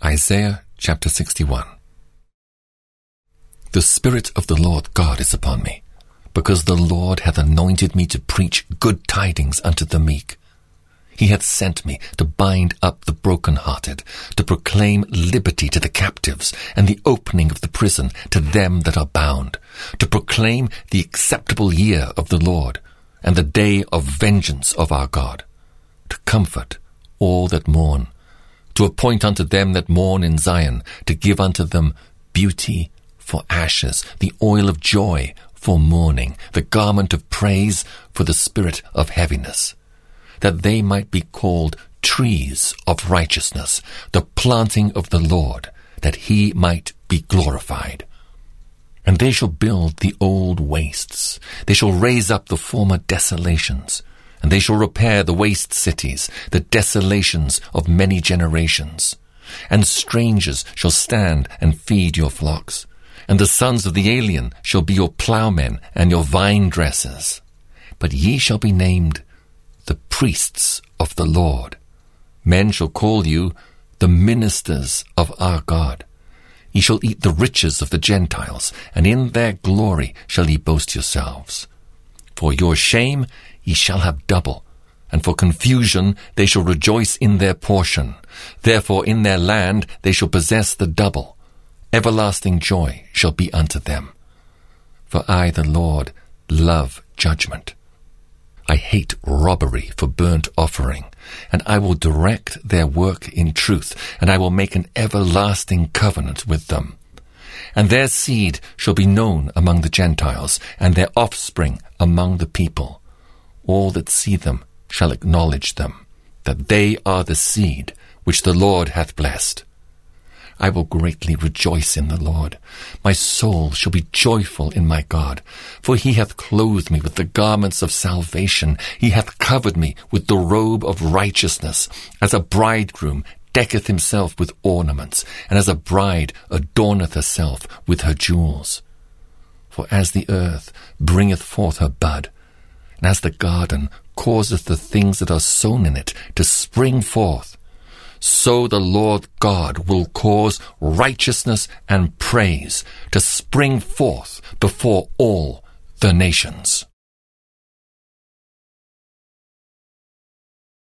Isaiah chapter 61. The Spirit of the Lord God is upon me, because the Lord hath anointed me to preach good tidings unto the meek. He hath sent me to bind up the brokenhearted, to proclaim liberty to the captives, and the opening of the prison to them that are bound, to proclaim the acceptable year of the Lord, and the day of vengeance of our God, to comfort all that mourn, to appoint unto them that mourn in Zion, to give unto them beauty for ashes, the oil of joy for mourning, the garment of praise for the spirit of heaviness, that they might be called trees of righteousness, the planting of the Lord, that he might be glorified. And they shall build the old wastes, they shall raise up the former desolations, and they shall repair the waste cities, the desolations of many generations. And strangers shall stand and feed your flocks, and the sons of the alien shall be your ploughmen and your vine dressers. But ye shall be named the priests of the Lord. Men shall call you the ministers of our God. Ye shall eat the riches of the Gentiles, and in their glory shall ye boast yourselves. For your shame ye shall have double, and for confusion they shall rejoice in their portion. Therefore in their land they shall possess the double. Everlasting joy shall be unto them. For I, the Lord, love judgment. I hate robbery for burnt offering, and I will direct their work in truth, and I will make an everlasting covenant with them. And their seed shall be known among the Gentiles, and their offspring among the people. All that see them shall acknowledge them, that they are the seed which the Lord hath blessed. I will greatly rejoice in the Lord. My soul shall be joyful in my God, for he hath clothed me with the garments of salvation. He hath covered me with the robe of righteousness, as a bridegroom decketh himself with ornaments, and as a bride adorneth herself with her jewels. For as the earth bringeth forth her bud, and as the garden causeth the things that are sown in it to spring forth, so the Lord God will cause righteousness and praise to spring forth before all the nations.